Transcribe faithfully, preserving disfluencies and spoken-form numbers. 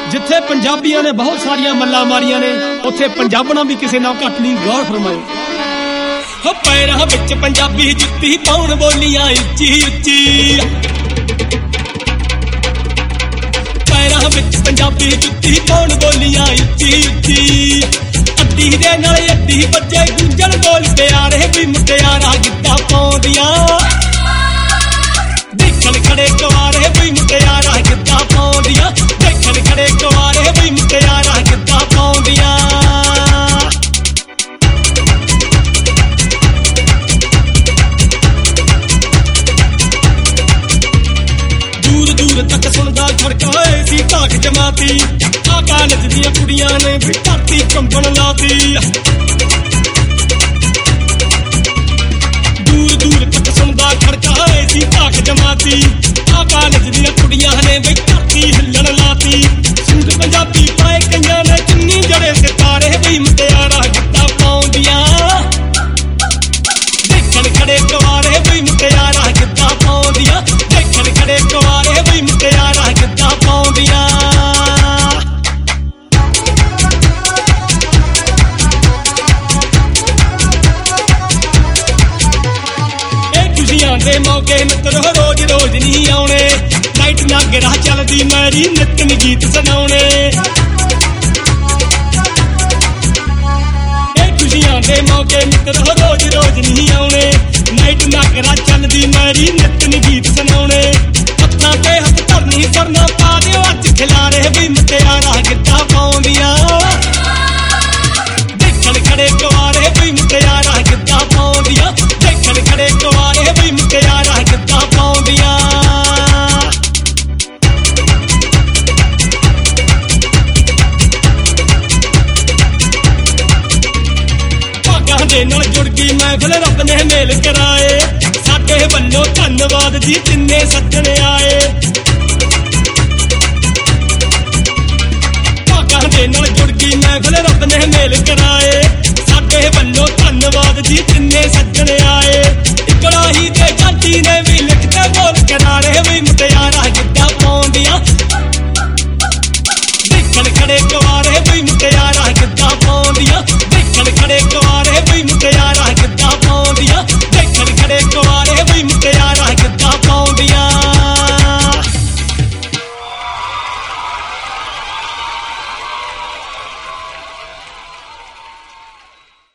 जिथे पंजाबियां ने बहुत सारिया मल्ला मारिया ने उत्थे पंजाबना भी किसी नाल घट नहीं। गौर फरमाए हो पैरां विच पंजाबी जुत्ती पाउण बोलियां उच्ची उच्ची, पैरां विच पंजाबी जुत्ती पाउण बोलियां उच्ची उच्ची, अद्धी दे नाल अद्धी बजे गुंजण बोल प्यारे भी मुटियारा गिद्धा पाउंदियां, देखण खड़े कुआरे भी मुटियारा गिद्धा पाउंदियां, देखण खड़े कुआरे भी मुटियारा गिद्धा पाउंदियां। दूर दूर तक सुनदा खड़काए सी धाक जमाती, आ कालज दियां कुड़ियां ने भी धरती कंबण लाती। दूर दूर तक सुनदा खड़काए सी धाक जमाती, आ कालज दियां कुड़ियां ने भी धरती हिल्लण लाती। सूट पंजाबी पाए कईयां ने चुन्नी जड़े सितारे भी मुटियारा गिद्धा पाउंदियां, देखण खड़े कुआरे भी मुटियारा गिद्धा पाउंदियां, देखण खड़े कुआरे भी मुटियारा गिद्धा पाउंदियां। दे मौके मित्रो रोज रोज नहीं आने, नाइट नागरा चलदी मेरी नित्य गीत सुनाने। खुशियां दे मौके मित्रो रोज रोज नहीं आने, नाइट नागरा चलदी मेरी नित्य गीत सुनाने। हत्थां ते हत्थ धरनी सरना पा दिओ अज खिलारे भी मुटियारा गिद्धा पाउंदियां, देखण खड़े कुआरे भी मुटियारा गिद्धा पाउंदियां, देखण खड़े कुआरे भी मुटियारा गिद्धा पाउंदियां। भागां दे नाल जुड़ गई महफिल रब ने मेल कराए, साडे वल्लों धन्नवाद जी जिन्ने सज्जण आए। भागां दे नाल जुड़ गई महफिल रब ने मेल कराए, साडे वल्लों धन्नवाद जी जिन्ने सज्जण आए।